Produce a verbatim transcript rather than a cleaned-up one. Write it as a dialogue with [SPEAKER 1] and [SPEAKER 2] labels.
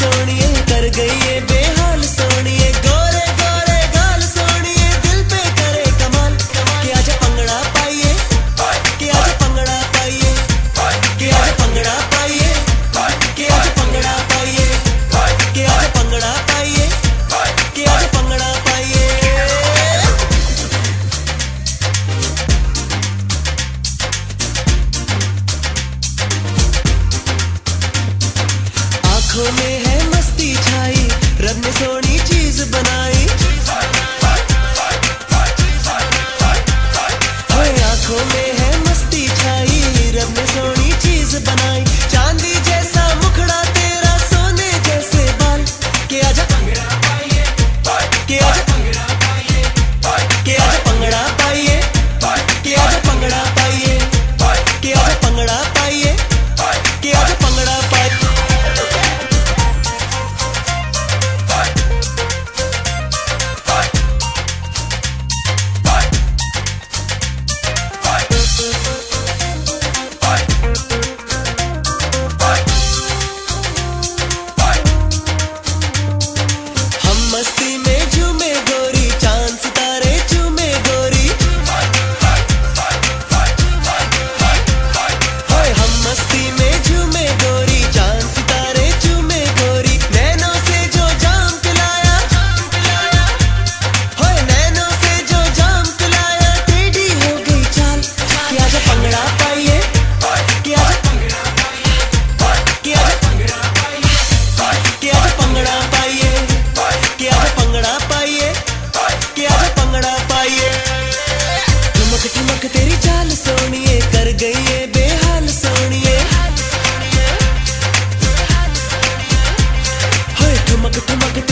[SPEAKER 1] सोनिए कर गई ये बेहाल सोनिए, गोरे गोरे गाल सोनिए दिल पे करे कमाल। कि आजा पंगड़ा पाइए, कि आजा पंगड़ा पाइए, कि आजा पंगड़ा पाइए, कि आजा पंगड़ा पाइए, कि आजा पंगड़ा पाइए, कि आजा पंगड़ा पाइए। आँखों में है मस्ती छाई, रब ने सोनी चीज बनाई। आँखों में है मस्ती छाई, रब ने सोनी चीज बनाई। चांदी जैसा मुखड़ा तेरा, सोने जैसे बाल। के आजा पंगड़ा पाइए, के आजा पंगड़ा पाइए, के आजा पंगड़ा पाइए, के आजा पंगड़ा पाइए, के आजा पंगड़ा पाइए, के आजा पंगड़ा पाइए। मस्ती में झूमे गोरी, चांद सितारे झूमे गोरी। होय हम मस्ती में झूमे गोरी, चांद सितारे झूमे गोरी। नैनों से जो जाम पिलाया, होय नैनों से जो जाम पिलाया, टेढ़ी हो गई चाल। कि आजा पंगड़ा पाइए, कि आजा पंगड़ा पाइए, कि आजा पंगड़ा पाइए, कि आजा पंगड़ा पाइए, कि आजा पंगड़ा पाइए, कि आजा पंगड़ा पाइए। ठुमक ठुमक तेरी चाल सोनिए कर गई ये बेहाल सोनिए। होय ठुमक ठुमक